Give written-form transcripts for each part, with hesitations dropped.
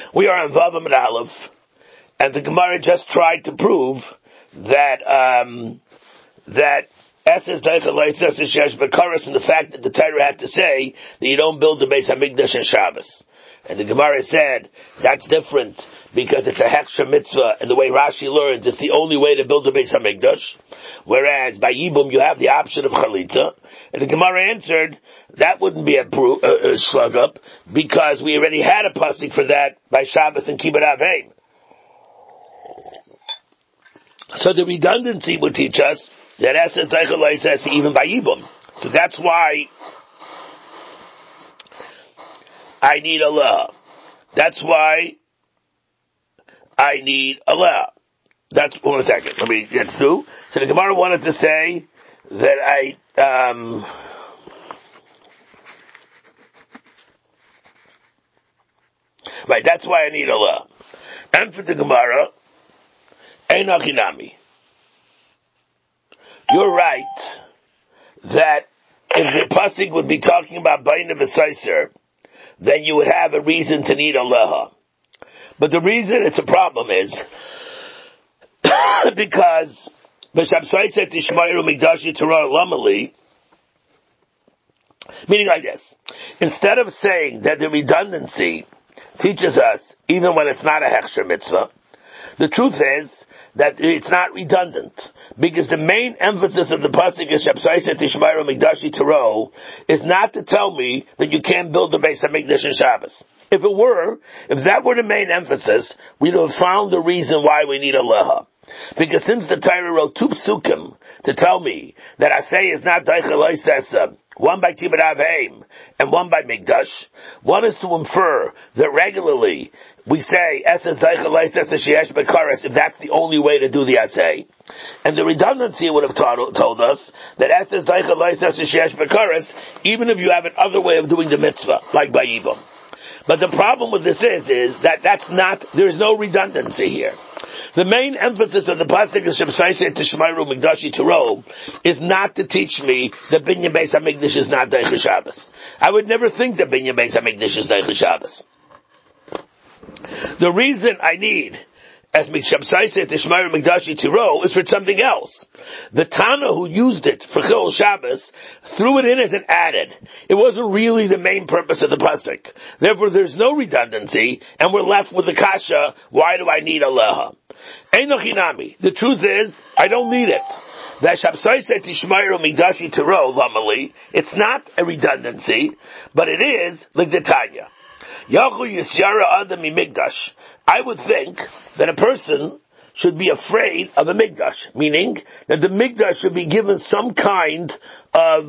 We are on Vav Amud Aleph, and the Gemara just tried to prove that Esses Deichel Leitzes Shesh Bekaris from the fact that the Torah had to say that you don't build the Beis Hamikdash on Shabbos. And the Gemara said, that's different, because it's a Heksha mitzvah, and the way Rashi learns, it's the only way to build the Beis Hamikdash. Whereas, by Yibum, you have the option of Chalitza. And the Gemara answered, that wouldn't be a slug up, because we already had a pasuk for that by Shabbos and Kibbutz Avim. So the redundancy would teach us that Esses Deichel Leitzes even by Yibum. So that's why I need Allah. That's why I need Allah. That's, 1 second, let me get through. So the Gemara wanted to say that right, that's why I need Allah. And for the Gemara, Ein Achinami. You're right that if the pasuk would be talking about Baina V'Saiser, then you would have a reason to need Allah. But the reason it's a problem is because B'Shabsaiser Tishmayru Mikdashi Torah Lamali, meaning like this. Instead of saying that the redundancy teaches us, even when it's not a Heksher mitzvah, the truth is that it's not redundant, because the main emphasis of the pasuk is Shabsaiser Tishmayru Mikdashi Torah is not to tell me that you can't build the Beis Hamikdash on Shabbos. If that were the main emphasis, we'd have found the reason why we need Allah. Because since the Torah wrote 2 psukim to tell me that Asay is not Deichel Leitzes, one by Kibbutz Avim and one by Mikdash, one is to infer that regularly we say Esses Deichel Leitzes Sheyesh Bekaris if that's the only way to do the Asay. And the redundancy would have told us that Esses Deichel Leitzes Sheyesh Bekaris even if you have another way of doing the mitzvah, like by Yibum. But the problem with this is that there is no redundancy here. The main emphasis of the pasuk of Shabsaiser Tishmayru Mikdashi Torah is not to teach me that Binyan Beis Hamikdash is not Deichel Shabbos. I would never think that Binyan Beis Hamikdash is Deichel Shabbos. The reason I need as Shabsaiser Tishmayru Mikdashi Torah is for something else. The Tana who used it for Chil Shabbos threw it in as an added. It wasn't really the main purpose of the pasuk. Therefore, there's no redundancy, and we're left with the kasha. Why do I need Allah? Ein Achinami. The truth is, I don't need it. That Shabsaiser Tishmayru Mikdashi Torah Lamali. It's not a redundancy, but it is like the Tanya. Yachu Yisyara Adam Migdash. I would think that a person should be afraid of a Mikdash, meaning that the Mikdash should be given some kind of,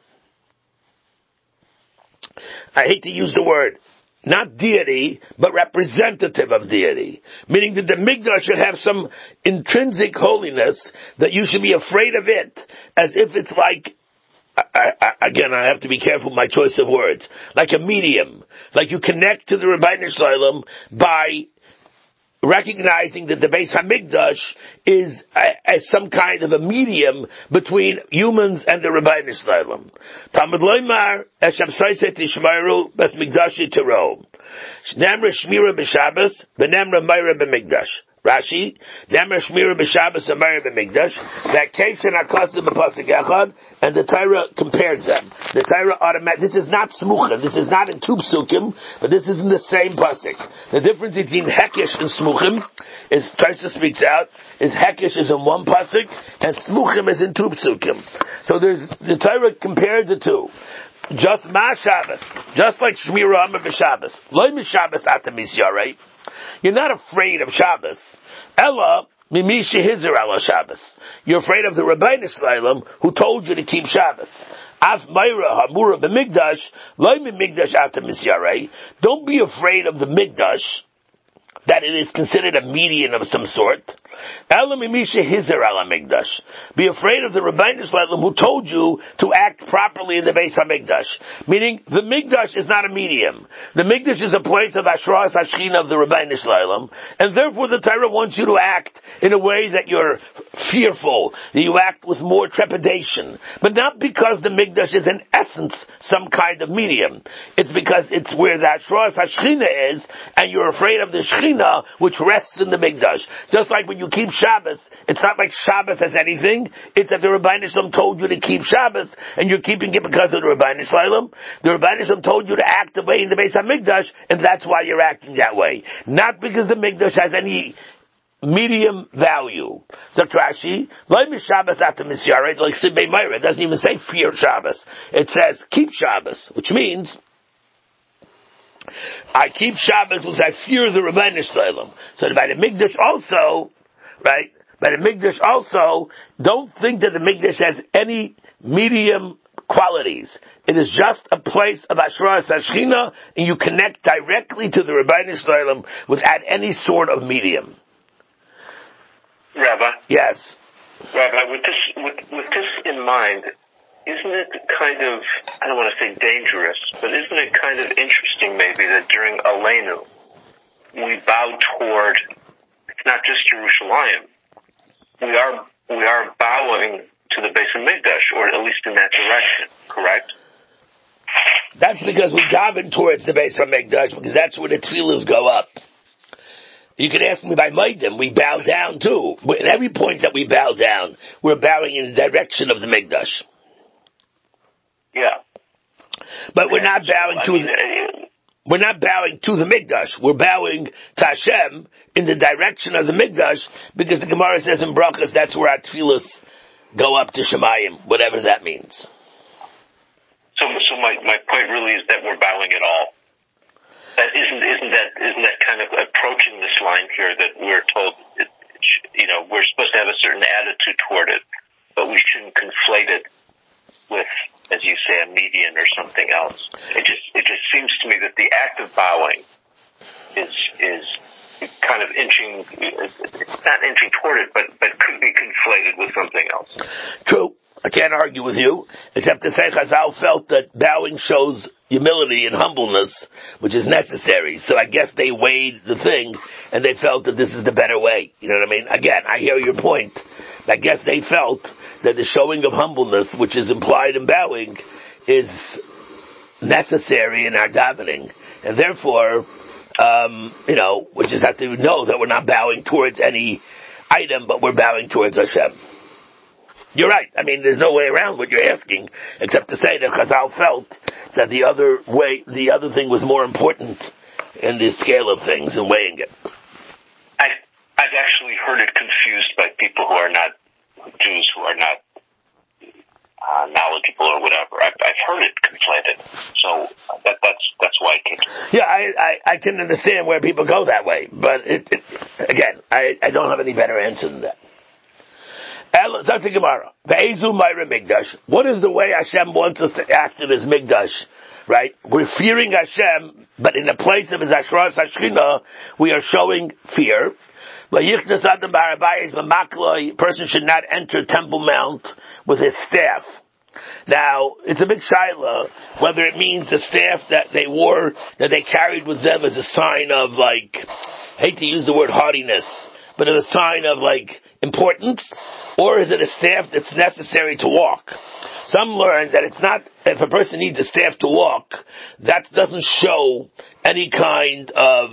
I hate to use the word, not deity, but representative of deity. Meaning that the Mikdash should have some intrinsic holiness that you should be afraid of it, as if it's like, again, I have to be careful with my choice of words, like a medium. Like you connect to the Rebbeinu Shalom by recognizing that the Beis Hamikdash is as some kind of a medium between humans and the Rebbeinu Shalom. Talmud Loimar Shabsaiser Tishmayru Beis Mikdashi Torah. Nemra Shmira b'Shabbos, v'Nemra Meira b'Mikdash. Rashi, Nemra Shmira b'Shabbos and Meira b'Mikdash. That case in Akasim b'Pasuk Echad, and the Torah compares them. The Torah this is not Smuchim, this is not in 2 psukim, but this is in the same pasuk. The difference between Hekesh and Smuchim, is Taisa speaks out, is Hekesh is in 1 pasuk, and Smuchim is in 2 psukim. So the Torah compared the 2. Just Ma Shabbos, just like Shmira Amar b'Shabbos. Loi m'Shabbos atam Yisyarei. You're not afraid of Shabbos. Ella mimi shehizer ala Shabbos. You're afraid of the Rebbeinu Shalom who told you to keep Shabbos. Af Meira Hamura b'Mikdash. Loi m'Mikdash atam Yisyarei. Don't be afraid of the Mikdash. that it is considered a median of some sort. Be afraid of the Rebbeinu Shalom who told you to act properly in the Beis HaMikdash. Meaning, the Mikdash is not a medium. The Mikdash is a place of Ashras Hashchina of the Rebbeinu Shalom, and therefore the Torah wants you to act in a way that you're fearful, that you act with more trepidation. But not because the Mikdash is in essence some kind of medium. It's because it's where the Ashras Hashchina is, and you're afraid of the Shechina which rests in the Mikdash. Just like when you keep Shabbos, it's not like Shabbos has anything, it's that the Rebbeinu Shalom told you to keep Shabbos, and you're keeping it because of the Rebbeinu Shalom. The Rebbeinu Shalom told you to act the way in the Beis HaMikdash, and that's why you're acting that way. Not because the Mikdash has any medium value. Dr. Rashi, Shabbos after Misyara, like Sibei Meira, it doesn't even say fear Shabbos. It says keep Shabbos, which means I keep Shabbos because I fear the Rebbeinu Shalom. So by the Mikdash also, right? By the Mikdash also, don't think that the Mikdash has any medium qualities. It is just a place of Ashras Hashchina, and you connect directly to the Rebbeinu Shalom without any sort of medium. Rabbi? Yes. Rabbi, with this in mind, isn't it kind of, I don't want to say dangerous, but isn't it kind of interesting maybe that during Aleinu, we bow toward, it's not just Jerusalem, we are bowing to the Beis HaMikdash, or at least in that direction, correct? That's because we daven towards the Beis HaMikdash, because that's where the tefillahs go up. You can ask me by Maidim, we bow down too. At every point that we bow down, we're bowing in the direction of the Mikdash. Yeah. But we're not bowing we're not bowing to the Mikdash. We're bowing to Hashem in the direction of the Mikdash, because the Gemara says in Brachas that's where our tefillahs go up to Shemayim, whatever that means. So my point really is that we're bowing at all. That isn't that kind of approaching this line here that we're told, we're supposed to have a certain attitude toward it, but we shouldn't conflate it with, as you say, a median or something else. It just seems to me that the act of bowing is kind of inching, it's not inching toward it, but could be conflated with something else. True. I can't argue with you, except to say Chazal felt that bowing shows humility and humbleness, which is necessary. So I guess they weighed the thing, and they felt that this is the better way. You know what I mean? Again, I hear your point. I guess they felt that the showing of humbleness, which is implied in bowing, is necessary in our davening. And therefore, we just have to know that we're not bowing towards any item, but we're bowing towards Hashem. You're right. I mean, there's no way around what you're asking, except to say that Chazal felt that the other thing was more important in the scale of things and weighing it. I've actually heard it confused by people who are not Jews, who are not knowledgeable or whatever. I've heard it conflated, so that's why I came. Yeah, I can understand where people go that way, but again, I don't have any better answer than that. Dr. Gemara, what is the way Hashem wants us to act in His Mikdash? Right? We're fearing Hashem, but in the place of His Ashras Hashchina, we are showing fear. A person should not enter Temple Mount with his staff. Now, it's a big shaila whether it means the staff that they wore, that they carried with them as a sign of, I hate to use the word haughtiness, but as a sign of, importance, or is it a staff that's necessary to walk? Some learn that it's not, if a person needs a staff to walk, that doesn't show any kind of,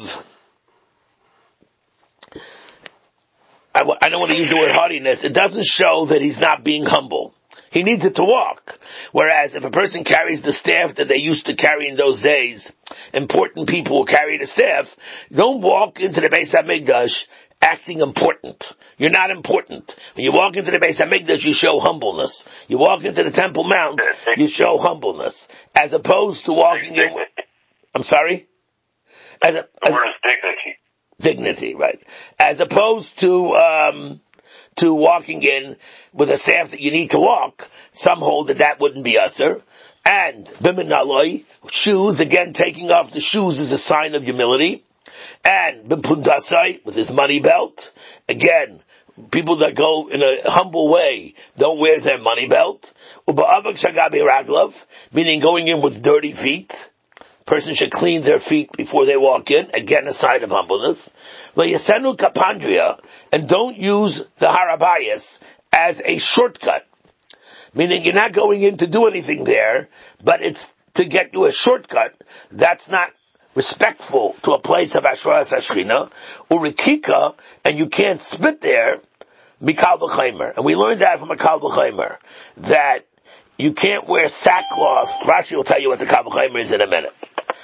I don't want to use the word haughtiness, it doesn't show that he's not being humble. He needs it to walk. Whereas if a person carries the staff that they used to carry in those days, important people will carry the staff, don't walk into the Beis HaMikdash acting important. You're not important. When you walk into the Beis HaMikdash, you show humbleness. You walk into the Temple Mount, you show humbleness. As opposed to walking in... I'm sorry? The word is dignity. Dignity, right. As opposed to walking in with a staff that you need to walk, some hold that wouldn't be usher. And, bimin naloi, shoes, again, taking off the shoes is a sign of humility. And b'pundasai, with his money belt. Again, people that go in a humble way don't wear their money belt. Uba'avak shagabi raglov, meaning going in with dirty feet. Person should clean their feet before they walk in. Again, a sign of humbleness. Le'yasenu kapandria, and don't use the harabayas as a shortcut. Meaning you're not going in to do anything there, but it's to get you a shortcut. That's not respectful to a place of Ashras Hashchina, Urikika, and you can't spit there, Mikal B'chaimer. And we learned that from Mikal B'chaimer, that you can't wear sackcloth. Rashi will tell you what the Kal B'chaimer is in a minute.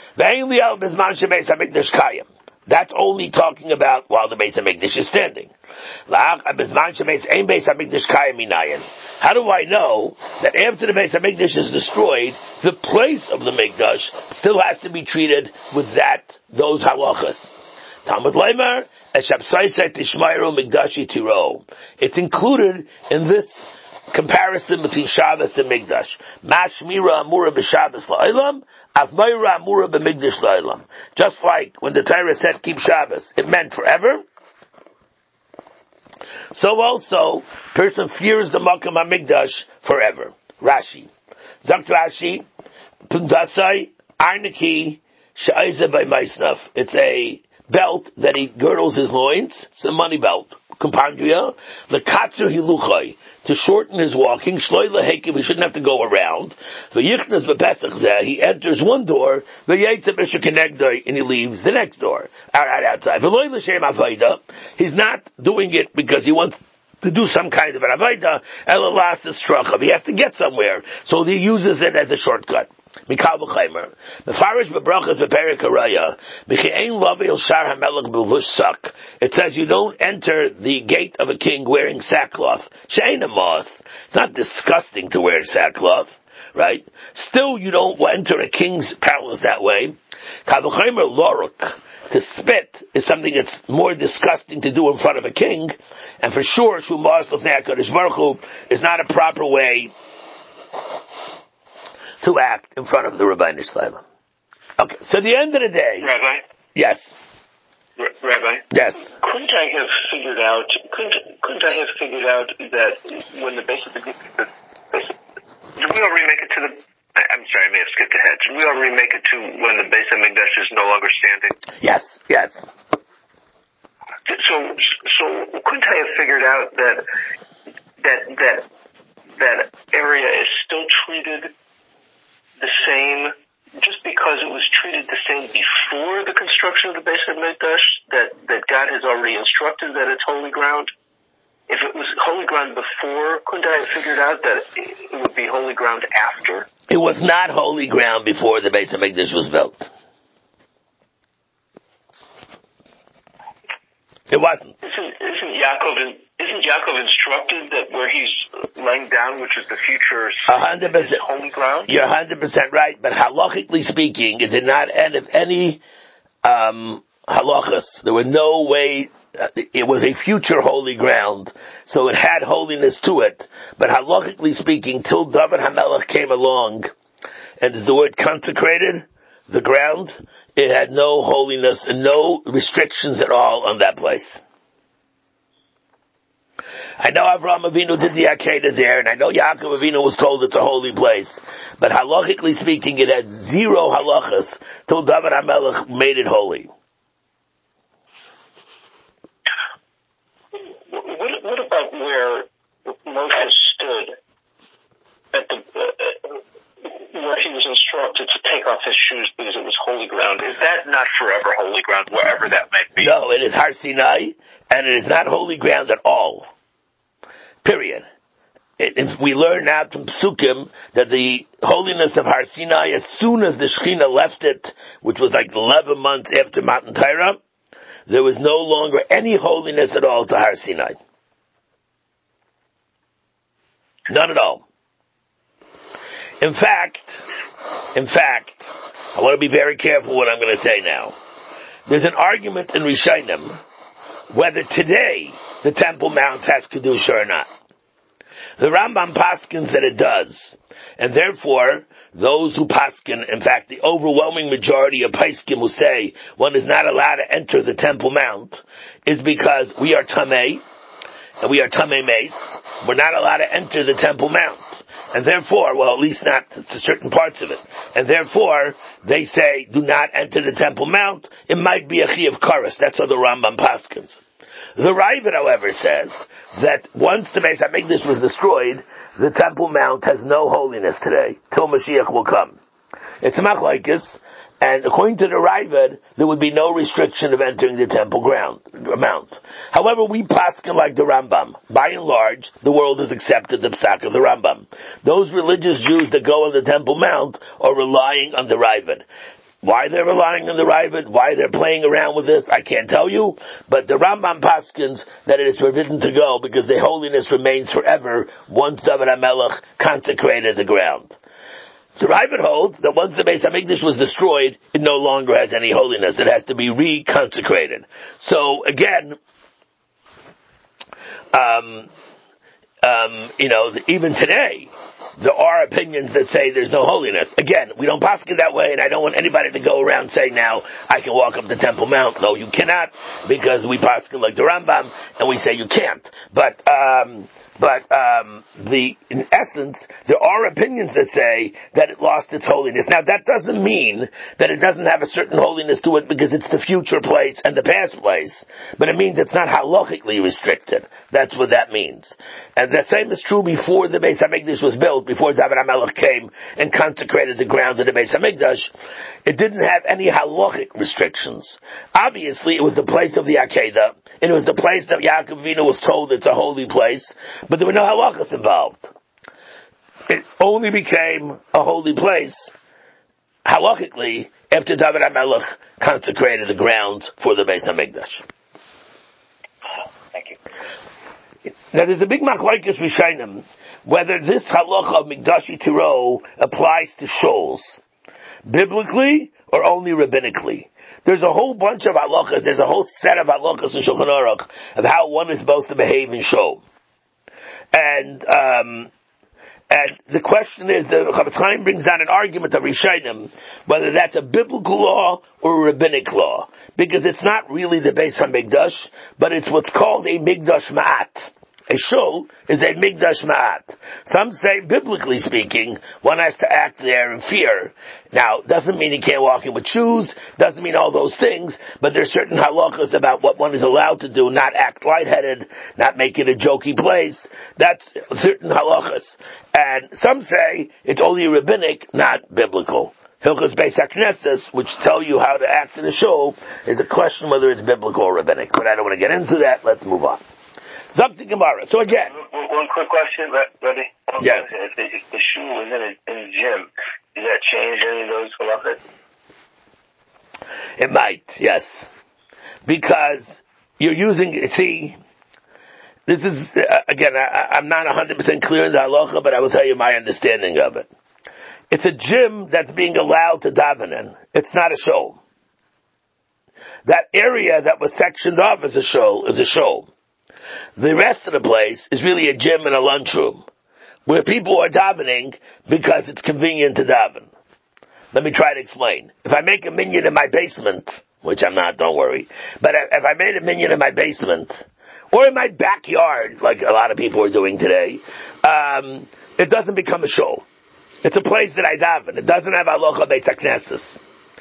That's only talking about while the Beis HaMikdash is standing. How do I know that after the Beis HaMikdash is destroyed, the place of the Mikdash still has to be treated with those halachas? Talmud Leimer, it's included in this comparison between Shabbos and Mikdash. Mashmira Amura b'Shabbos la'ilam, Avmayra Amura b'Mikdash la'ilam. Just like when the Torah said keep Shabbos, it meant forever. So also, person fears the Makam HaMikdash forever. Rashi. Zakt Rashi, Pundasai, Arniki, Sha'izah by Maisnaf. It's a belt that he girdles his loins. It's a money belt. Compandria. The Katzer Hiluchai. To shorten his walking. Shloila Hekim, he shouldn't have to go around. The Yichnas B'Pesach Zeh, he enters one door. The Yaitza B'Shek Kenegdoi, and he leaves the next door. Outside. V'loi L'Shem Avaida, he's not doing it because he wants to do some kind of an Avaida. Elalas Estracham. He has to get somewhere. So he uses it as a shortcut. Mikal B'chaimer. Mefarish B'brachas B'perik Haraya. B'che'ein Lavil Shar HaMelech B'lush Sak. It says you don't enter the gate of a king wearing sackcloth. She'ein a moth. It's not disgusting to wear sackcloth, right? Still, you don't enter a king's palace that way. Kal B'chaimer Loruk. To spit is something that's more disgusting to do in front of a king, and for sure, Shumas L'fnei HaKadosh Baruch Hu is not a proper way to act in front of the Rabbi Shlomo. Okay, so at the end of the day... Rabbi? Yes. Rabbi? Yes. Couldn't I have figured out that when the basic... Did we already make it to the... I'm sorry, I may have skipped ahead. Did we already make it to when the Beis HaMikdash is no longer standing? Yes. So couldn't I have figured out that area is still treated the same, just because it was treated the same before the construction of the Beis HaMikdash, that God has already instructed that it's holy ground? If it was holy ground before, couldn't I have figured out that it would be holy ground after? It was not holy ground before the Beis HaMikdash was built. It wasn't. Isn't Yaakov instructed that where he's laying down, which is the future, 100%. Holy ground? You're 100% right, but halachically speaking, it did not end of any halachas. There were no way. It was a future holy ground, so it had holiness to it. But halachically speaking, till David HaMelech came along, and the word consecrated the ground, it had no holiness and no restrictions at all on that place. I know Avraham Avinu did the Akedah there, and I know Yaakov Avinu was told it's a holy place. But halachically speaking, it had zero halachas till David HaMelech made it holy. What about where Moses stood at where he was instructed to take off his shoes because it was holy ground? Is that not forever holy ground, wherever that might be? No, it is Har Sinai, and it is not holy ground at all. Period. We learn now from Psukim that the holiness of Har Sinai, as soon as the Shekhinah left it, which was like 11 months after Matan Torah, there was no longer any holiness at all to Har Sinai. None at all. In fact, I want to be very careful what I'm going to say now. There's an argument in Rishonim whether today the Temple Mount has Kedusha or not. The Rambam paskins that it does. And therefore, those who paskin, in fact, the overwhelming majority of paiskim who say one is not allowed to enter the Temple Mount, is because we are Tamei, and we are Tamei Mace. We're not allowed to enter the Temple Mount. And therefore, well, at least not to certain parts of it. And therefore, they say, do not enter the Temple Mount. It might be a chi of karas. That's how the Rambam paskins. The Ravid, however, says that once the Beis HaMikdash was destroyed, the Temple Mount has no holiness today, till Mashiach will come. It's a machlokes, and according to the Ravid, there would be no restriction of entering the Temple Mount. However, we paskin like the Rambam. By and large, the world has accepted the psak of the Rambam. Those religious Jews that go on the Temple Mount are relying on the Ravid. Why they're relying on the Ravid, why they're playing around with this, I can't tell you, but the Rambam paskins that it is forbidden to go because the holiness remains forever once David HaMelech consecrated the ground. The Ravid holds that once the Beis HaMikdash was destroyed, it no longer has any holiness. It has to be reconsecrated. So again, even today, there are opinions that say there's no holiness. Again, we don't paskin that way, and I don't want anybody to go around saying now, I can walk up the Temple Mount. No, you cannot, because we paskin like the Rambam, and we say you can't. But in essence, there are opinions that say that it lost its holiness. Now, that doesn't mean that it doesn't have a certain holiness to it because it's the future place and the past place, but it means it's not halachically restricted. That's what that means. And the same is true before the Beis HaMikdash was built, before David HaMelech came and consecrated the ground of the Beis HaMikdash. It didn't have any halachic restrictions. Obviously, it was the place of the Akedah, and it was the place that Yaakov Avinu was told it's a holy place, but there were no halachas involved. It only became a holy place, halachically, after David HaMelech consecrated the grounds for the Beis HaMikdash. Thank you. Now there's a big machlokes rishonim whether this halacha of Mikdashi Tiro applies to shoals, biblically or only rabbinically. There's a whole bunch of halachas, there's a whole set of halachas in Shulchan Aruch of how one is supposed to behave in shul. And the question is, the Chafetz Chaim brings down an argument of Rishonim, whether that's a biblical law or a rabbinic law. Because it's not really the Beis HaMikdash, but it's what's called a Mikdash Ma'at. A shul is a Mikdash Ma'at. Some say, biblically speaking, one has to act there in fear. Now, doesn't mean he can't walk in with shoes, doesn't mean all those things, but there's certain halachas about what one is allowed to do, not act lightheaded, not make it a jokey place. That's certain halachas. And some say it's only rabbinic, not biblical. Hilchos Beis HaKnesses, which tell you how to act in a shul, is a question whether it's biblical or rabbinic. But I don't want to get into that, let's move on. Zakti Gemara. So again, one quick question, Rebbe. Yes. If the shul is in a gym, does that change any of those halachas? It might, yes, because you're using. See, this is again. I'm not 100% clear in the halacha, but I will tell you my understanding of it. It's a gym that's being allowed to daven in. It's not a shul. That area that was sectioned off as a shul is a shul. The rest of the place is really a gym and a lunchroom, where people are davening because it's convenient to daven. Let me try to explain. If I make a minyan in my basement, which I'm not, don't worry, but if I made a minyan in my basement, or in my backyard, like a lot of people are doing today, it doesn't become a shul. It's a place that I daven. It doesn't have halacha Beis HaKnesses.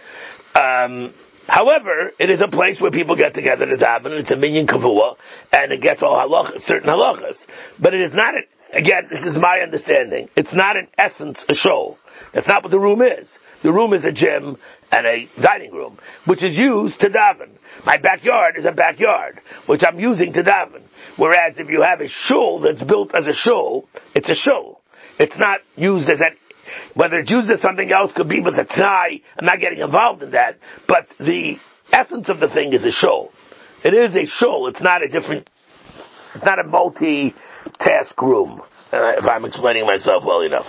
However, it is a place where people get together to daven, and it's a minyan kavua, and it gets all halachas, certain halachas. But it is not, again, this is my understanding, it's not in essence a shul. That's not what the room is. The room is a gym and a dining room, which is used to daven. My backyard is a backyard, which I'm using to daven. Whereas if you have a shul that's built as a shul, it's a shul. It's not used as whether it's used as something else, could be with a tie. I'm not getting involved in that. But the essence of the thing is a shul. It is a shul. It's not a multi-task room. If I'm explaining myself well enough.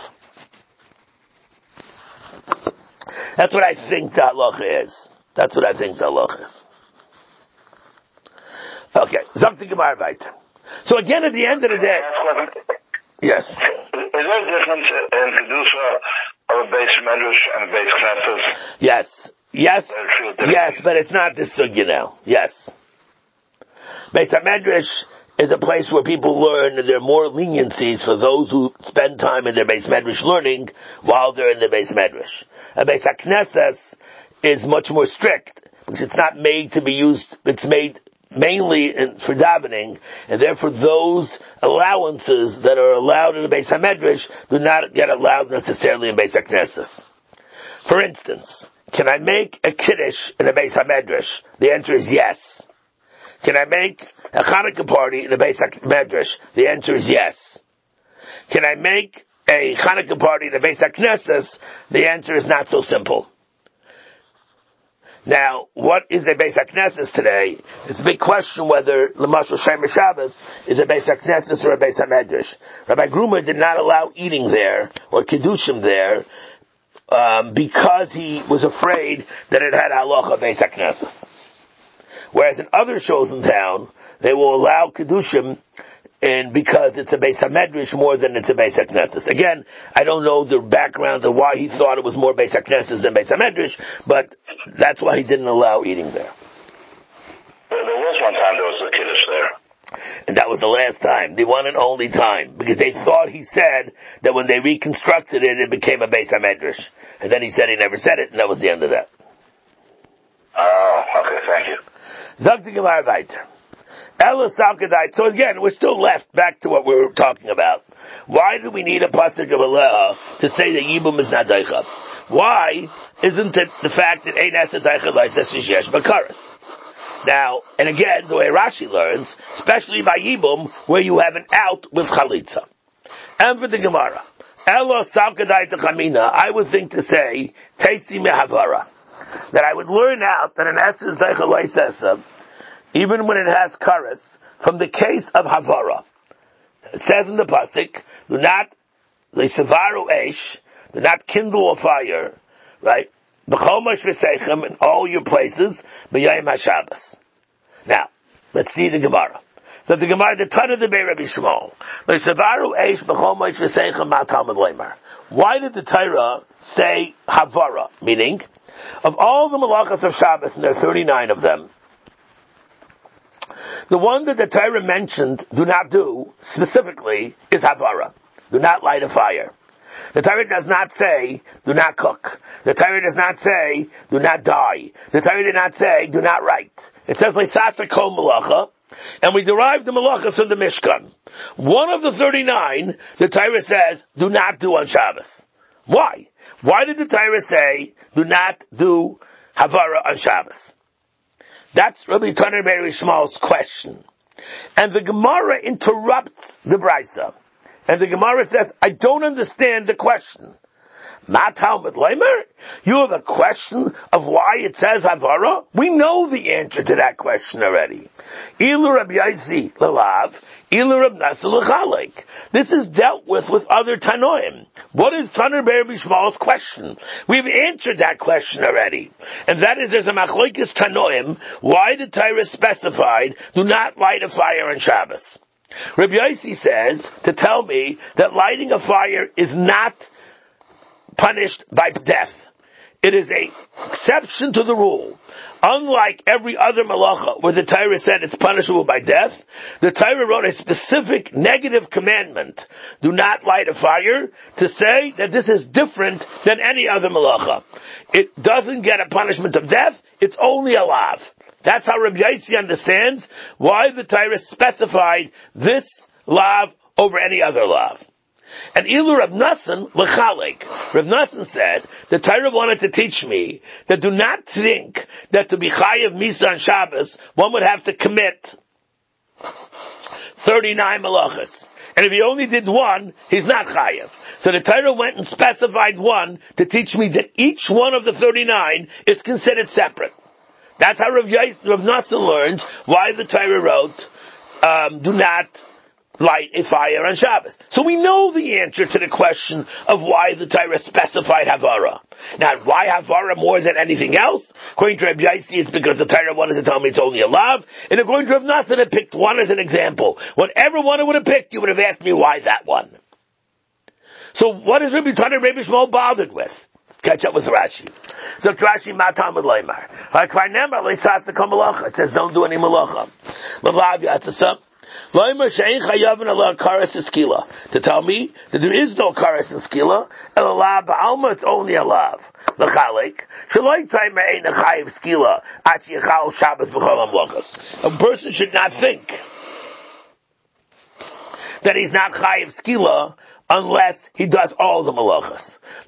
That's what I think the halacha is. That's what I think the halacha is. Okay. Zok the Gemara weiter. So again, at the end of the day, Yes. Is there a difference in Kedusha of a base Medrash and a base Knesset? Yes. Yes, but it's not this sugya now. Yes. Beis HaMedrash is a place where people learn, and there are more leniencies for those who spend time in their Beis Medrash learning while they're in the Beis Medrash. A Beis HaKnesses is much more strict, because it's not made to be used, it's made mainly for davening, and therefore those allowances that are allowed in the Beis HaMedrash do not get allowed necessarily in Beis HaKnesses. For instance, can I make a kiddush in a Beis HaMedrash? The answer is yes. Can I make a Hanukkah party in a Beis HaMedrash? The answer is yes. Can I make a Hanukkah party in a Beis HaKnesses? The answer is not so simple. Now, what is a Beis HaKnesses today? It's a big question whether L'mashal Shemer Shabbos is a Beis HaKnesses or a Beis HaMedrash. Rabbi Grumer did not allow eating there or Kiddushim there because he was afraid that it had halacha Beis HaKnesses. Whereas in other shows in town, they will allow Kiddushim and because it's a Beis HaMedrash more than it's a Beis HaKnesses. Again, I don't know the background of why he thought it was more Beis HaKnesses than Beis HaMedrash, but that's why he didn't allow eating there. There was one time there was a Kiddush there. And that was the last time, the one and only time, because they thought he said that when they reconstructed it, it became a Beis HaMedrash. And then he said he never said it, and that was the end of that. Oh, okay, thank you. Zog the Gemara weiter. So again, we're still left back to what we were talking about. Why do we need a pasuk of Aleha to say that Yibum is not daicha? Why isn't it the fact that Ein Esed Daicha Leises Yesh Bakaras? Now, and again, the way Rashi learns, especially by Yibum, where you have an out with Chalitza. And for the Gemara, Elo Salkadai Techamina, I would think to say, Tasty Mehavara, that I would learn out that an Esed Daicha Leises, even when it has karas, from the case of Havara. It says in the pasuk, do not lesevaru eish, do not kindle a fire, right? B'chol mashv'seichem, in all your places, b'yayim HaShabbos. Now, let's see the Gemara. That the Gemara, the Tana of the Bei Rabbi Shmuel, lesevaru eish b'chol mashv'seichem ma Talmud leimar. Why did the Torah say Havara? Meaning, of all the malachas of Shabbos, and there are 39 of them, the one that the Torah mentioned, do not do, specifically, is Havara. Do not light a fire. The Torah does not say, do not cook. The Torah does not say, do not die. The Torah did not say, do not write. It says, Leisasa kol malacha, and we derive the malachas from the Mishkan. One of the 39, the Torah says, do not do on Shabbos. Why? Why did the Torah say, do not do Havara on Shabbos? That's Rabbi Tanner Bei Shmuel's question. And the Gemara interrupts the Brisa. And the Gemara says, I don't understand the question. Ma Talmud Leimer? You have a question of why it says Havara? We know the answer to that question already. Ilu Rabbi Yaisi Lalav, Ilu Rabbi Nasser L'chalek. This is dealt with other Tanoim. What is Tanner Bei Shmuel's question? We've answered that question already. And that is, there's a machlokes Tanoim, why the Torah specified, do not light a fire on Shabbos. Rabbi Yaisi says, to tell me that lighting a fire is not punished by death. It is an exception to the rule. Unlike every other malacha where the Torah said it's punishable by death, the Torah wrote a specific negative commandment, do not light a fire, to say that this is different than any other malacha. It doesn't get a punishment of death, it's only a lav. That's how Rabbi Yaisi understands why the Torah specified this lav over any other lav. And Ilu Rav Nassan l'chalek. Rav Nassan said, the Torah wanted to teach me that do not think that to be chayav misa on Shabbos, one would have to commit 39 malachas. And if he only did one, he's not chayav. So the Torah went and specified one to teach me that each one of the 39 is considered separate. That's how Rav Nassan learns why the Torah wrote, do not light a fire on Shabbos. So we know the answer to the question of why the Torah specified Havara. Now, why Havara more than anything else? According to Rabbi Yaisi, it's because the Torah wanted to tell me it's only a lav. And according to Rav Nassan, it picked one as an example. Whatever one it would have picked, you would have asked me why that one. So what is Rabbi Tana Rabbi Shmuel bothered with? Let's catch up with Rashi. So Rashi Matam with Leimar. It says don't do any malacha. To tell me that there is no kares in skila, it's only a lav. A person should not think that he's not chayiv skila unless he does all the malachas.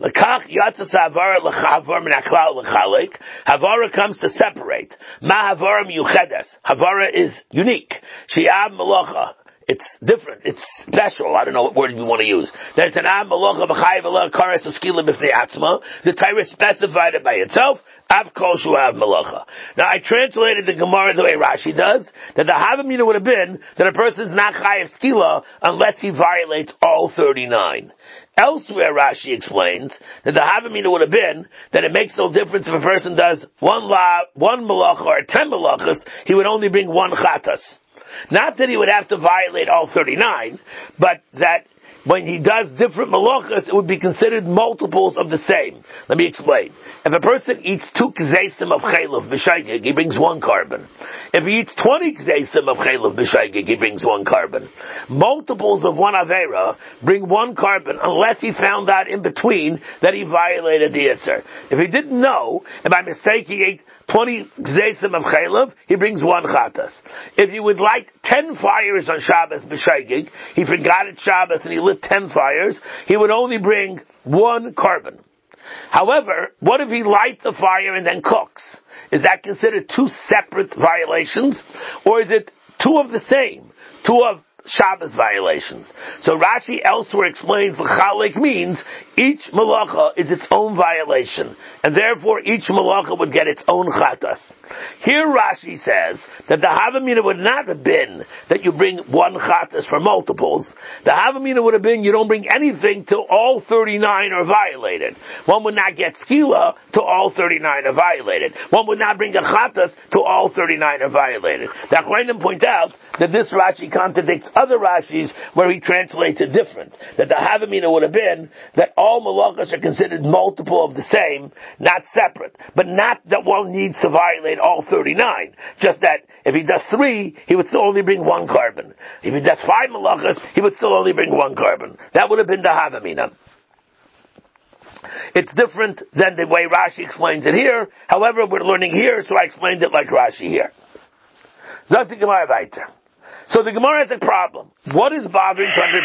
Havara comes to separate. Ma havara miyuchedes. Havara is unique. Shi'ab malacha. It's different. It's special. I don't know what word you want to use. There's an am malacha b'chayiv ala kares uskila b'fnei atzma. The Torah specified it by itself. Av kol shu'av malacha. Now I translated the Gemara the way Rashi does. That the havamina would have been that a person is not chayiv skila unless he violates all 39. Elsewhere, Rashi explains that the havamina would have been that it makes no difference if a person does one malacha or 10 malachas. He would only bring one chatas. Not that he would have to violate all 39, but that when he does different malachas, it would be considered multiples of the same. Let me explain. If a person eats 2 kzeisim of chaylev b'shaygig, he brings 1 carbon. If he eats 20 kzeisim of chaylev b'shaygig, he brings 1 carbon. Multiples of 1 avera bring 1 carbon, unless he found out in between that he violated the Isser. If he didn't know, and by mistake he ate 20 kzeisim of chaylev, he brings 1 chatas. If he would light 10 fires on Shabbos b'shaygig, he forgot it's Shabbos and he lit 10 fires, he would only bring 1 carbon. However, what if he lights a fire and then cooks? Is that considered 2 separate violations? Or is it 2 of the same? 2 of Shabbos violations. So Rashi elsewhere explains l'chalek means each malacha is its own violation, and therefore each malacha would get its own chatas. Here Rashi says that the havamina would not have been that you bring 1 chatas for multiples. The havamina would have been you don't bring anything till all 39 are violated. One would not get skila till all 39 are violated. One would not bring a chatas till all 39 are violated. The Achronim point out that this Rashi contradicts other Rashis where he translates it different. That the havamina would have been that all malachas are considered multiple of the same, not separate. But not that one needs to violate all 39. Just that if he does 3, he would still only bring 1 carbon. If he does 5 malachas, he would still only bring 1 carbon. That would have been the havamina. It's different than the way Rashi explains it here. However, we're learning here, so I explained it like Rashi here. Zok the Gemara weiter. So the Gemara has a problem. What is bothering Tana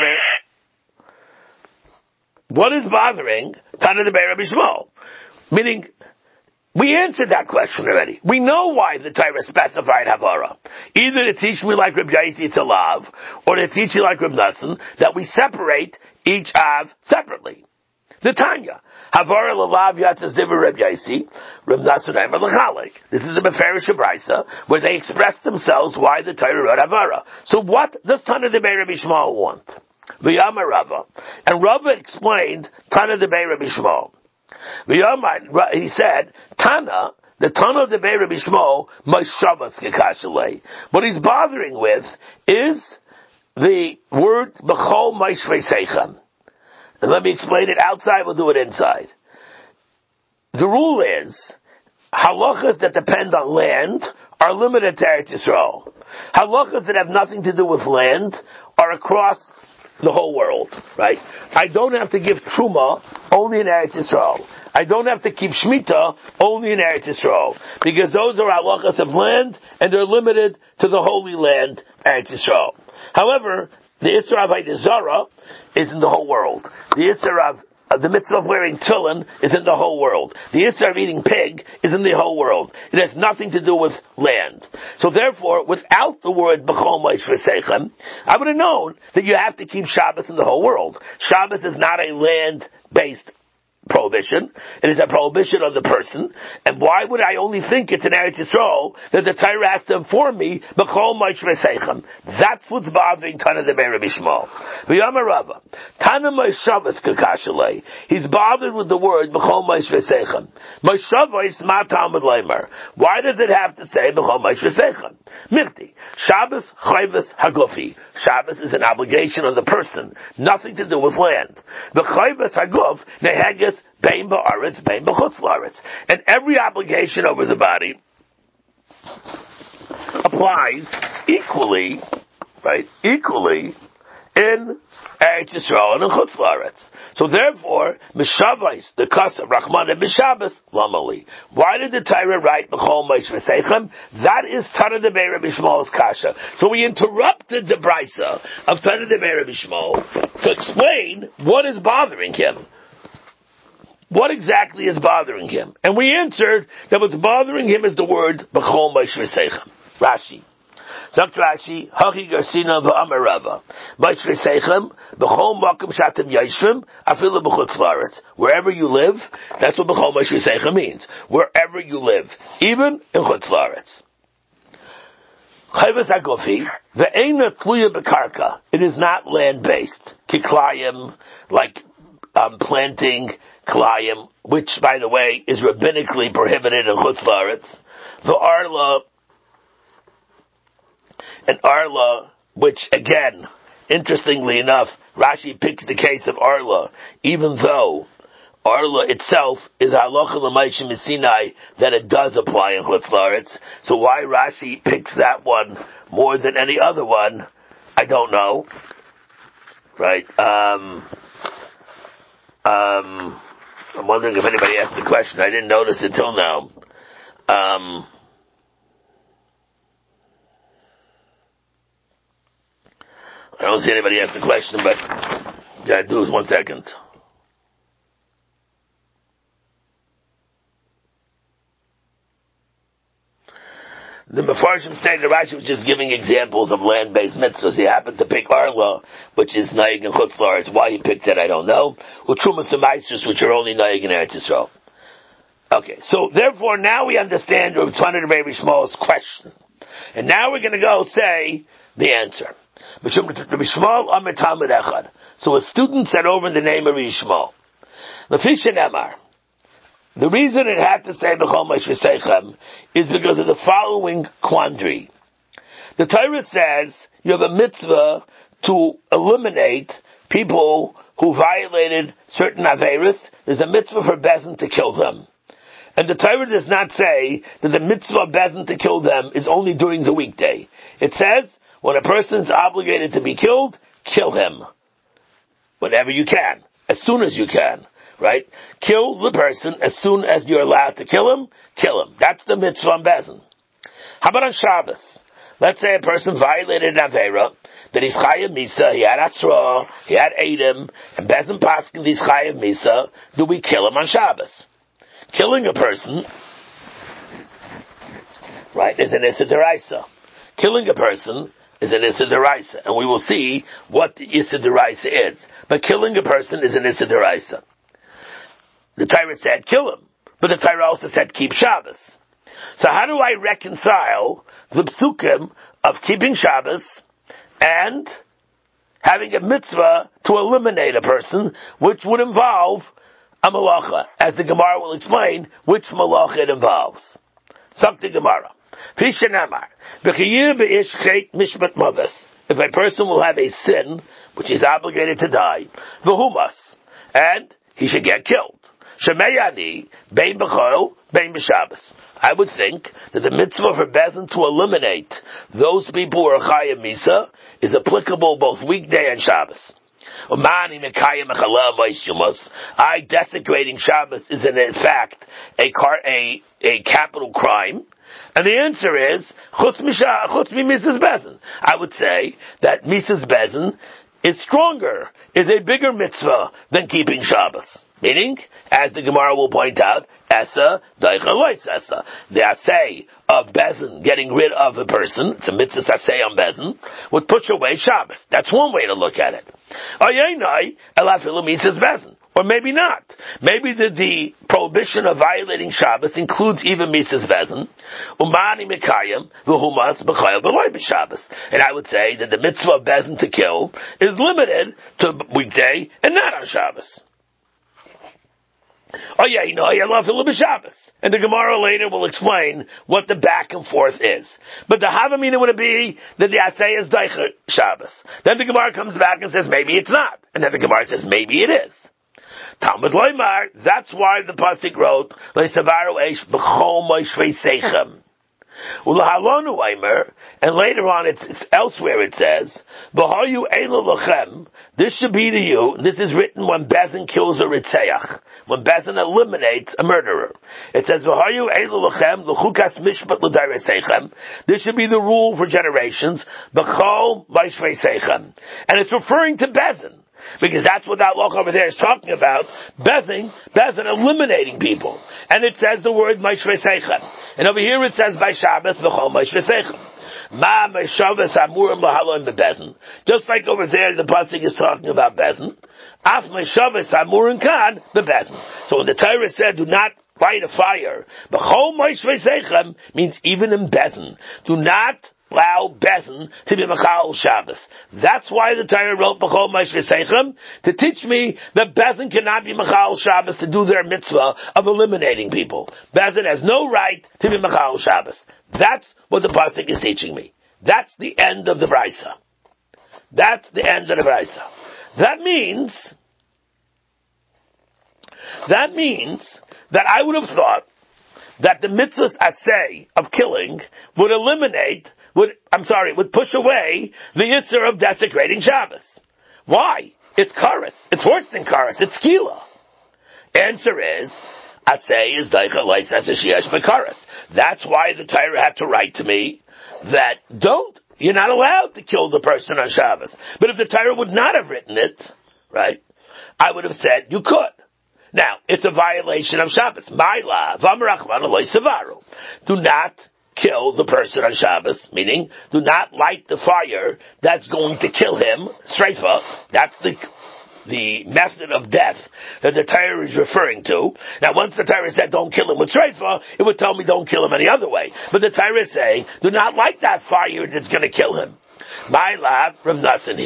the Rabbi Shmuel? Meaning, we answered that question already. We know why the Torah specified Havara. Either to teach me like Rabbi Yaisi it's a lav, or to teach you like Rabbi Nassan, that we separate each Av separately. The Tanya. Havara l'lav yatzas divrei Rabbi Yaisi, Rabbi Nassan Eimer l'chalek. This is a Meferish Braisa, where they express themselves why the Torah wrote Havara. So what does Tana Debei Rabbi Shmuel want? V'yamar Rava. And Rava explained Tana Debei Rabbi Shmuel. V'yamar, he said, Tana, the Tana Debei Rabbi Shmuel, Moshavas Kekashalei. What he's bothering with is the word B'chol Moshvei Seichem. And let me explain it outside, we'll do it inside. The rule is, halachas that depend on land are limited to Eretz Yisrael. Halachas that have nothing to do with land are across the whole world, right? I don't have to give Truma only in Eretz Yisrael. I don't have to keep Shemitah only in Eretz Yisrael. Because those are halachas of land, and they're limited to the Holy Land, Eretz Yisrael. However, the Isra of Avodah Zarah is in the whole world. The Isra of the mitzvah of wearing tefillin is in the whole world. The Isra of eating pig is in the whole world. It has nothing to do with land. So therefore, without the word B'chol Moshvei Seichem, I would have known that you have to keep Shabbos in the whole world. Shabbos is not a land-based prohibition. It is a prohibition on the person. And why would I only think it's an Eretz Yisrael that the Torah has to inform me, B'chol Moshe V'seichem? That's what's bothering Tana de Rabbi Shmuel. V'yamar Rava, Tana Moshavas Kakashalei. He's bothered with the word B'chol Moshe V'seichem. Moshavas Ma Talmud Leimer. Why does it have to say B'chol Moshe V'seichem? Michti. Shabbos Chayvus Hagufi. Shabbos is an obligation on the person. Nothing to do with land. The Chayvus Haguf Neheges Bein Ba'aretz, Bein B'chutz La'aretz. And every obligation over the body applies equally, right? Equally in Eretz Yisrael and in Chutz La'aretz. So therefore, Mishavais, the Kasam, Rachman and Mishabas, Lamali. Why did the Torah write B'chol Moshe V'seichem? That is Tana de Rabbi Shmuel's Kasha. So we interrupted the Brisa of Tana de Rabbi Shmuel to explain what is bothering him. What exactly is bothering him? And we answered that what's bothering him is the word B'chol Moshe V'seichem. Rashi. Dr. Rashi, Hachi Garsina v'Amar Rava. Moshe V'seichem, B'chol Makom Shatem Yishvim, Afilu B'chutz La'aretz. Wherever you live, that's what B'chol Moshe V'seichem means. Wherever you live, even in Chutz La'aretz. Chayvus Hagofi, Ve'eina Tluya B'karka. It is not land-based. Kiklayim, like planting Klayim, which, by the way, is rabbinically prohibited in Chutz La'aretz. V'arla, and Arla, which again, interestingly enough, Rashi picks the case of Arla, even though Arla itself is halacha l'maisha misinai, that it does apply in Chutz La'aretz. So why Rashi picks that one more than any other one, I don't know. Right? I'm wondering if anybody asked the question. I didn't notice it till now. I don't see anybody ask the question, but yeah, do it 1 second. The Mefarshim say that Rashi was just giving examples of land-based mitzvahs. He happened to pick Arla, which is Naig and Chutz La'aretz. Why he picked that, I don't know. Or Trumas and Meisters, which are only Naig and Eretz Yisrael. Okay, so therefore now we understand Rav Tzana de Rabbi Shmuel's question. And now we're going to go say the answer. So a student said over in the name of Rabbi Shmuel, the reason it had to say B'chol Moshe V'seichem is because of the following quandary. The Torah says you have a mitzvah to eliminate people who violated certain averos. There's a mitzvah for Bezin to kill them. And the Torah does not say that the mitzvah of Bezin to kill them is only during the weekday. It says when a person is obligated to be killed, kill him. Whenever you can. As soon as you can. Right? Kill the person as soon as you're allowed to kill him, kill him. That's the mitzvah on Bezin. How about on Shabbos? Let's say a person violated an Avera, that he's Chayav Misa, he had Asra, he had Edom, and Bezin Paskin, he's Chayav Misa, do we kill him on Shabbos? Killing a person, right, is an Issa D'Oraisa. Killing a person is an Issa D'Oraisa, and we will see what the Issa D'Oraisa is. But killing a person is an Issa D'Oraisa. The Torah said kill him, but the Torah also said keep Shabbos. So how do I reconcile the psukim of keeping Shabbos and having a mitzvah to eliminate a person, which would involve a malacha, as the Gemara will explain which malacha it involves. Something Gemara. If a person will have a sin, which is obligated to die, v'humas, and he should get killed. Shemeyani, bein b'chol, bein b'Shabbos. I would think that the mitzvah for Bezin to eliminate those people who are Chayav Misa is applicable both weekday and Shabbos. Desecrating Shabbos is in fact a capital crime. And the answer is, chutz mi Mrs. Bezin. I would say that Mrs. Bezin is stronger, is a bigger mitzvah than keeping Shabbos. Meaning, as the Gemara will point out, Esa, Daicha Lois Esa. The assay of Bezin, getting rid of a person, it's a mitzvah assay on Bezin, would push away Shabbos. That's one way to look at it. Or maybe not. Maybe the prohibition of violating Shabbos includes even Mises Bezin, Umani Mikayim, V'humas B'chayel B'loy B'Shabbos. And I would say that the mitzvah of Bezin to kill is limited to weekday and not on Shabbos. Oh yeah, I love Hilul B'Shabbos. And the Gemara later will explain what the back and forth is. But the Havamina would be that the Asay is Daicher Shabbos. Then the Gemara comes back and says maybe it's not. And then the Gemara says maybe it is. Talmud Loimar, that's why the Pasuk wrote, Le'savaru eish b'chol moishvei seichem. Ulahalonu Eimer, and later on it's elsewhere it says, B'hoyu eilu lochem, this should be to you, this is written when Bezin kills a Ritzeach, when Bezin eliminates a murderer. It says, B'hoyu eilu lochem, l'chukas mishpat l'dairei seichem, this should be the rule for generations, b'chol moishvei seichem. And it's referring to Bezin. Because that's what that law over there is talking about. Bezin eliminating people. And it says the word Ma'ishvei Seichem. And over here it says by Shabbos, B'chol Ma'ishvei Seichem. Ma Ma'ishavas Amurim L'halon B'Bezin. Just like over there the Pasuk is talking about Bezin. Af Ma'ishavas Amurim Kan B'Bezin. So when the Torah said, do not light a fire, B'chol Ma'ishvei Seichem means even in Bezin. Do not allow Bezin to be Machal Shabbos. That's why the Torah wrote B'chol Ma'ishvei Seichem, to teach me that Bezin cannot be Machal Shabbos to do their mitzvah of eliminating people. Bezin has no right to be Machal Shabbos. That's what the Pasuk is teaching me. That's the end of the Brisa. That's the end of the Brisa. That means that I would have thought that the mitzvah's asay of killing would push away the Yisur of desecrating Shabbos. Why? It's Karas. It's worse than Karas. It's Kila. Answer is, asay is daicha loisas sheyesh b'karas. That's why the Torah had to write to me that you're not allowed to kill the person on Shabbos. But if the Torah would not have written it, right, I would have said you could. Now, it's a violation of Shabbos. Ma'ila, v'amarachman aloi sevaru. Do not kill the person on Shabbos, meaning do not light the fire that's going to kill him, streifa. That's the method of death that the Torah is referring to. Now, once the Torah said don't kill him with streifa, it would tell me don't kill him any other way. But the Torah is saying, do not light that fire that's going to kill him. My lab, Rav Nassan,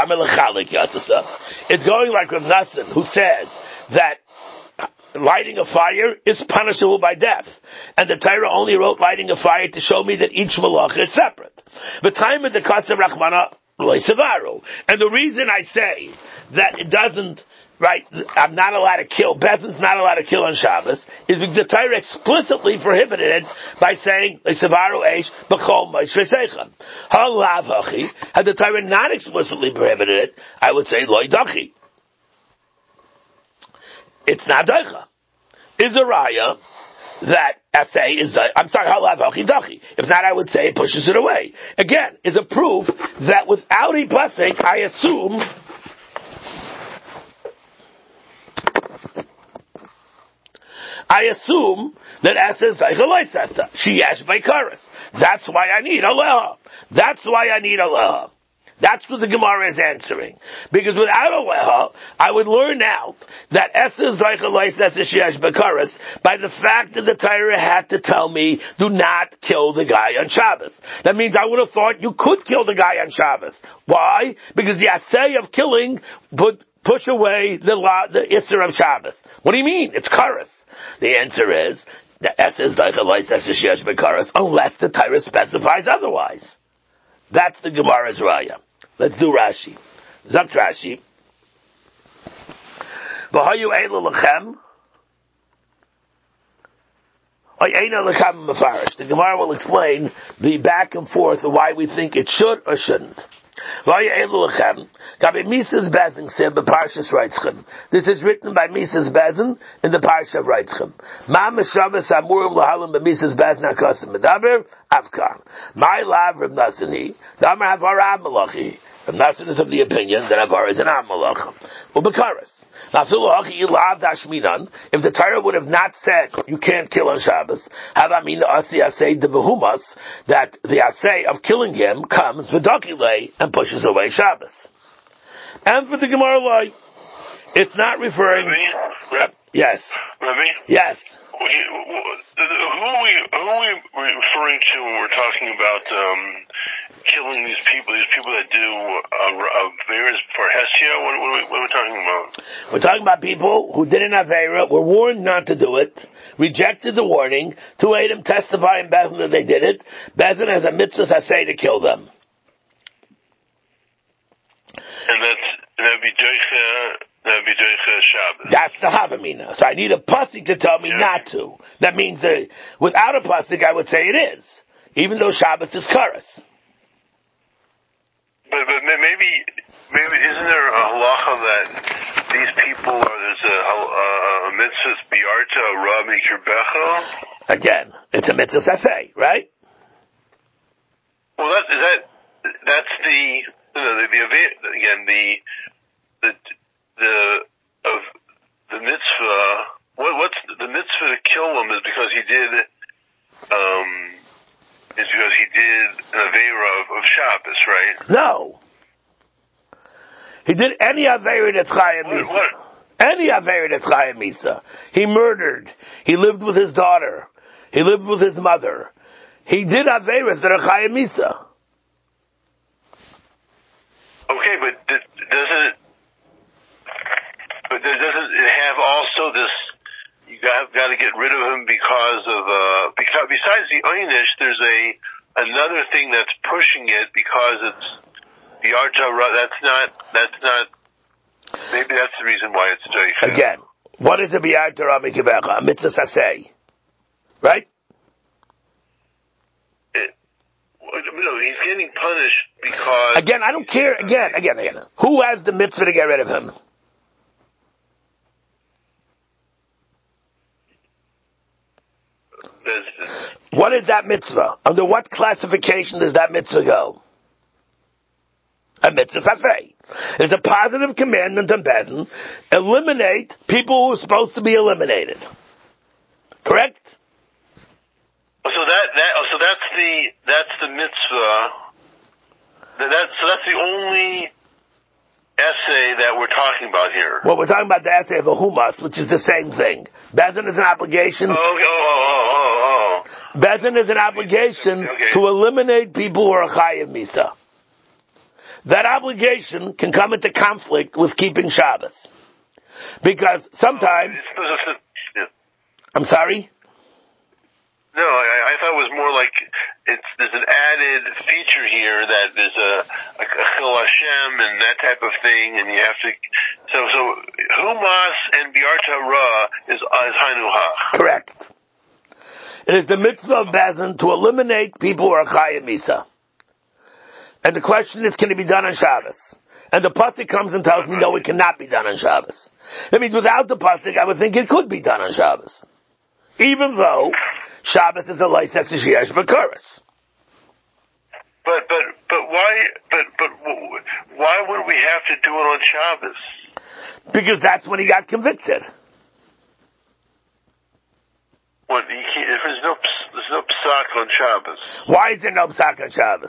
it's going like Rav Nassan, who says that lighting a fire is punishable by death. And the Torah only wrote lighting a fire to show me that each malach is separate. The time of the Kasem Rachmana Loisevaru. And the reason I say that it doesn't, right, I'm not allowed to kill, Bezin's not allowed to kill on Shabbos, is because the Torah explicitly prohibited it by saying, Loisevaru Eish B'chol Ma'ishvei Seichem. Halav Hachi, had the Torah not explicitly prohibited it, I would say Loi Dachi. It's not daicha. Is a raya that asay is halav hachi dachi. If not, I would say it pushes it away. Again, is a proof that without a pasuk, I assume that asay is daicha loisasa. Sheyesh by karas. That's why I need aleha. That's what the Gemara is answering. Because without Aleha, I would learn out that Esses Daicha Sheyesh B'Karas by the fact that the Torah had to tell me, do not kill the guy on Shabbos. That means I would have thought you could kill the guy on Shabbos. Why? Because the assay of killing would push away the Isser of Shabbos. What do you mean? It's Karas. The answer is, the Esses Daicha Sheyesh B'Karas, unless the Torah specifies otherwise. That's the Gemara's raya. Let's do Rashi. Zakt Rashi. V'hayu eilu lechem. Eina lechem mefarish. The Gemara will explain the back and forth of why we think it should or shouldn't. V'hayu eilu lechem. Gabi Mises Bezin said b'Parshas Reitzchem. This is written by Mises Bezin in the Parsha of Reitzchem. Ma meshavas amurim lahalim b'Mises Bezin hakasim medaber avkan. My lav Rav Nassan Damar Havara Malachi. Rav Nassan is of the opinion that Havara is an Am Malachim. Ubekaris. Now, if the Torah would have not said you can't kill on Shabbos, that the assay of killing him comes v'dakilei and pushes away Shabbos. And for the Gemara lie, It's not referring... Yes. Rabbi? Yes. Who are we referring to when we're talking about killing these people that do Averas for Hesia? What are we talking about? We're talking about people who did an Avera, were warned not to do it, rejected the warning, to aid them testify in Bezin that they did it. Bezin has a mitzvah say to kill them. And that'd be Shabbos. That's the Havamina. So I need a pasuk to tell me not to. That means that without a pasuk, I would say it is, even though Shabbos is Karas. But maybe isn't there a halacha that these people there's a mitzvah biarta Rabbi Kirbecha? Again, it's a mitzvah say, right? Well, that's the mitzvah. What's the mitzvah to kill him is because he did an avera of Shabbos, right? No. He did any avera that's Chayim Misa. Any avera that's Chayim Misa. He murdered. He lived with his daughter. He lived with his mother. He did averas that are Chayim Misa. Okay, but doesn't it have also this? You got to get rid of him because besides the Einish, there's another thing that's pushing it because it's the Arja. That's not. Maybe that's the reason why it's Doicha. Again, what is a Bi'ar Torah Mikivecha? A mitzvah saseh, right? No, he's getting punished because... Again, I don't care. Again. Who has the mitzvah to get rid of him? What is that mitzvah? Under what classification does that mitzvah go? A mitzvah saseh. There's a positive commandment on Bezin. Eliminate people who are supposed to be eliminated. Correct? So that's the mitzvah. That's the only essay that we're talking about here. Well, we're talking about the essay of a humas, which is the same thing. Bezin is an obligation. Bezin is an obligation to eliminate people who are chayiv misa. That obligation can come into conflict with keeping Shabbos, because sometimes. I'm sorry. No, I thought it was more like there's an added feature here that there's a Chil Hashem and that type of thing, and you have to. So Humas and Biarta Ra is Hainu. Correct. It is the mitzvah of Bezin to eliminate people who are Chayim Misa. And the question is, can it be done on Shabbos? And the pasuk comes and tells me, no, it cannot be done on Shabbos. That means without the pasuk, I would think it could be done on Shabbos, even though Shabbos is a license to Sheyesh B'Kuras. But why would we have to do it on Shabbos? Because that's when he got convicted. What? There's no psak on Shabbos. Why is there no psak on Shabbos?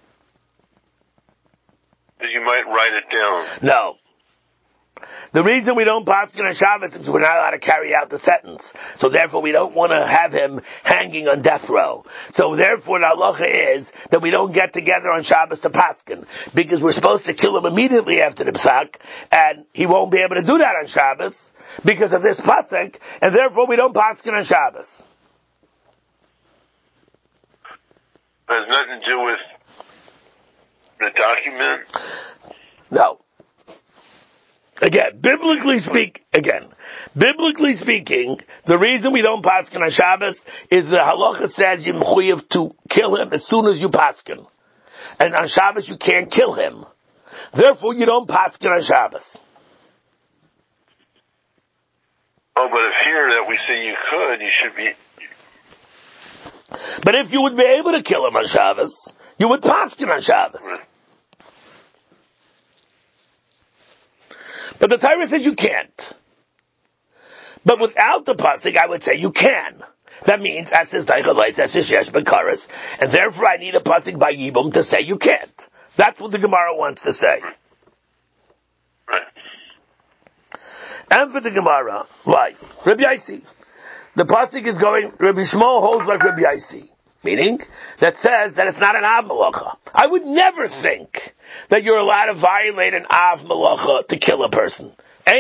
Because you might write it down. No. The reason we don't paskin on Shabbos is we're not allowed to carry out the sentence. So therefore we don't want to have him hanging on death row. So therefore the halacha is that we don't get together on Shabbos to paskin, because we're supposed to kill him immediately after the psak, and he won't be able to do that on Shabbos because of this pasuk, and therefore we don't paskin on Shabbos. It has nothing to do with the document? No. Again, biblically speaking, the reason we don't paskin on Shabbos is the halacha says you're mechuyev to kill him as soon as you paskin. And on Shabbos you can't kill him. Therefore you don't paskin on Shabbos. Oh, but if here that we say you could, you should be... But if you would be able to kill him on Shabbos, you would paskin on Shabbos. But the Torah says you can't. But without the pasuk, I would say you can. That means, as says Daichalayis, as says Yesh B'Karas, and therefore I need a pasuk by Yibum to say you can't. That's what the Gemara wants to say. Right. And for the Gemara, why? Rabbi Yaisi. The pasuk is going, Rabbi Shmuel holds like Rabbi Yaisi. Meaning, that says that it's not an Av Malacha. I would never think that you're allowed to violate an Av Malacha to kill a person. But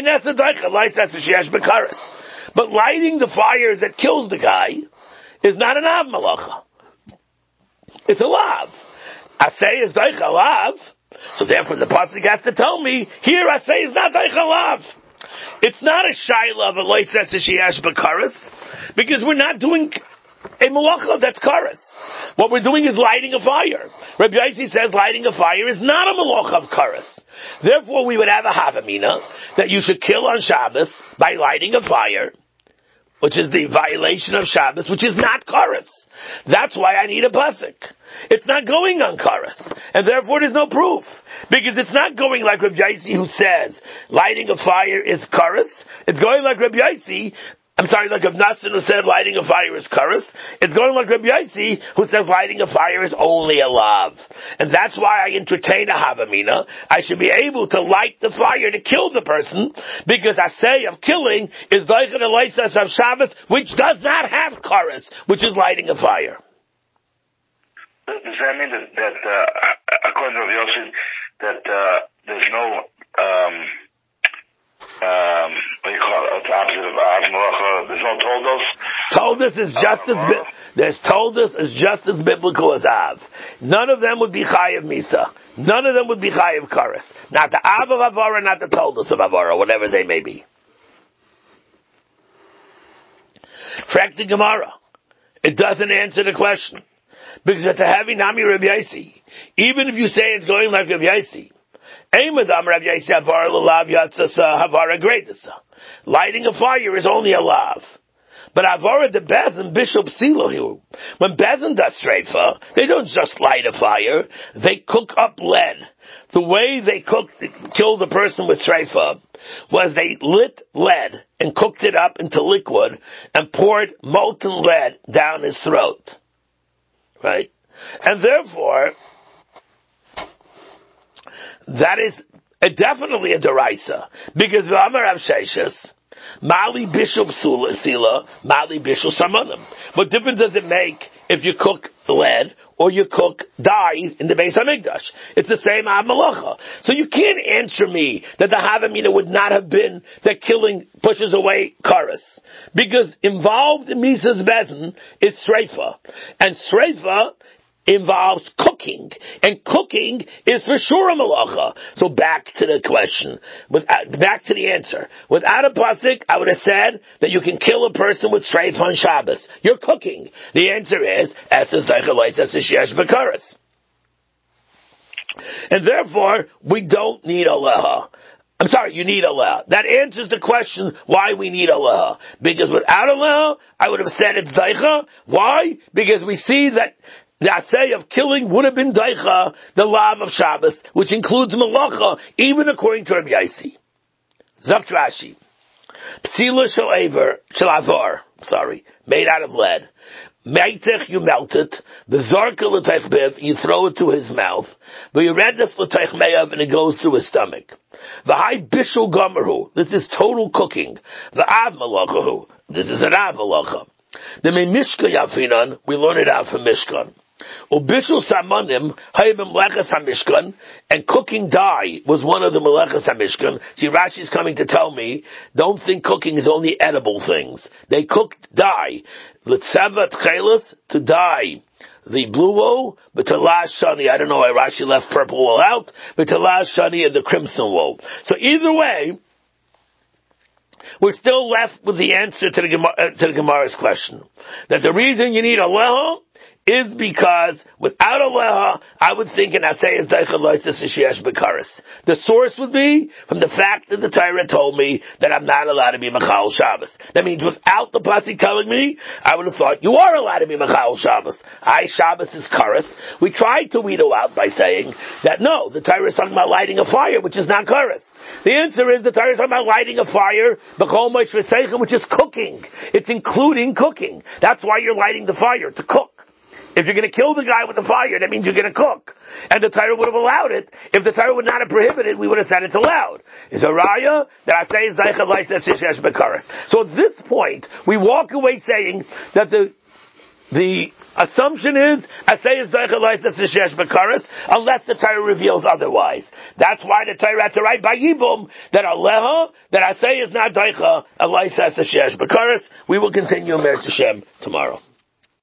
lighting the fires that kills the guy is not an Av Malacha. It's a Lav. Asay is Daicha Lav. So therefore the pasuk has to tell me, here Asay is not Daicha Lav. It's not a Shaila of a Loisas Sheyesh B'Karas, because we're not doing a malacha that's karas. What we're doing is lighting a fire. Rabbi Yaisi says lighting a fire is not a malacha of karas. Therefore, we would have a havamina that you should kill on Shabbos by lighting a fire, which is the violation of Shabbos, which is not karas. That's why I need a pasuk. It's not going on karas, and therefore there's no proof, because it's not going like Rabbi Yaisi, who says lighting a fire is karas. It's going like Rabbi Yaisi. Like Rav Nassan, who said lighting a fire is karas. It's going like Rabbi Yaisi, who says lighting a fire is only a lav. And that's why I entertain a havamina. I should be able to light the fire to kill the person, because I say of killing is doichin eloisas of Shabbos, which does not have karas, which is lighting a fire. Does that mean that according to Rabbi Yossi, that there's no what do you call it? Opposite of Av Malacha. There's no Toldos. Toldos is just as there's Toldos is just as biblical as Av. None of them would be Chayav Misa. None of them would be Chayav Karas. Not the Av of Avara, not the Toldos of Avara, whatever they may be. Frak the Gemara. It doesn't answer the question, because it's a heavy Nami Rabbi Yaisi. Even if you say it's going like Rabbi Yaisi, lighting a fire is only a lav. But Avara the Bezin, Bishop Silohu, when Bezin does Sreifa, they don't just light a fire, they cook up lead. The way they killed the person with Sreifa was they lit lead and cooked it up into liquid and poured molten lead down his throat. Right? And therefore, that is definitely a deraisa, because V'amar Rav Sheshes, Mali Bishop Sila, Mali Bishop Samanim. What difference does it make if you cook lead or you cook dye in the Beis HaMikdash? It's the same Av Malacha. So you can't answer me that the Havamina would not have been that killing pushes away Karas, because involved in Misa's Bezin is Sreifa, and Sreifa involves cooking, and cooking is for sure a malacha. So back to the question, back to the answer. Without a pasuk, I would have said that you can kill a person with streifa on Shabbos. You're cooking. The answer is and therefore we don't need aleha. I'm sorry, you need aleha. That answers the question why we need aleha. Because without aleha, I would have said it's daicha. Why? Because we see that the assay of killing would have been daicha, the lav of Shabbos, which includes malacha, even according to Rabbi Yaisi. Zakt Rashi. Psila shel avar, made out of lead. Meitech, you melt it. The zarka l'teich biv, you throw it to his mouth. But you read this l'teich meyav, and it goes through his stomach. V'hai bishul gomerhu, this is total cooking. V'av malachahu, this is an av malacha. The mishka yafinan, we learn it out from Mishkan. Ubishul samanim, hayim melechas hamishkan, and cooking dye was one of the melechas hamishkan. See, Rashi's coming to tell me, don't think cooking is only edible things. They cooked dye. L'tzavat chelas, to dye the blue wool, but to last shani, I don't know why Rashi left purple wool out, but to last shani and the crimson wool. So either way, we're still left with the answer to the Gemara's question. That the reason you need aleha is because without aleha, I would think an asay is daicha loitzes sheyesh b'karas. The source would be from the fact that the Torah told me that I'm not allowed to be machal Shabbos. That means without the pasuk telling me, I would have thought you are allowed to be machal Shabbos. Shabbos is karas. We tried to weed out by saying that no, the Torah is talking about lighting a fire, which is not karas. The answer is the Torah is talking about lighting a fire, which is cooking. It's including cooking. That's why you're lighting the fire, to cook. If you're going to kill the guy with the fire, that means you're going to cook. And the Torah would have allowed it. If the Torah would not have prohibited, we would have said it's allowed. It's a raya that I say is daicha laisa sishesh bekaris. So at this point, we walk away saying that the assumption is asay is daicha laisa sishesh bekaris unless the Torah reveals otherwise. That's why the Torah had to write by Yibum that aleha that asay is not daicha laisa sishesh bekaris. We will continue Meretz Hashem tomorrow.